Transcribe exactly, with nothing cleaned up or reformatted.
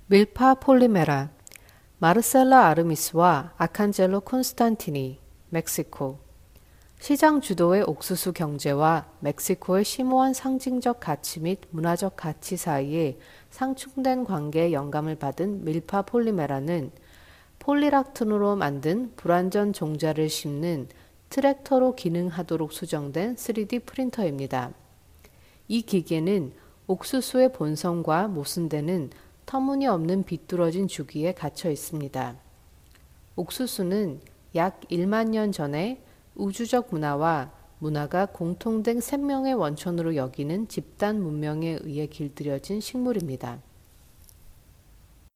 밀파 폴리메라, 마르셀라 아르미스와 아칸젤로 콘스탄티니, 멕시코. 시장 주도의 옥수수 경제와 멕시코의 심오한 상징적 가치 및 문화적 가치 사이에 상충된 관계에 영감을 받은 밀파 폴리메라는 폴리락톤으로 만든 불완전 종자를 심는 트랙터로 기능하도록 수정된 쓰리디 프린터입니다. 이 기계는 옥수수의 본성과 모순되는 터무니없는 비뚤어진 주기에 갇혀 있습니다. 옥수수는 약 일만 년 전에 우주적 문화와 문화가 공통된 생명의 원천으로 여기는 집단 문명에 의해 길들여진 식물입니다.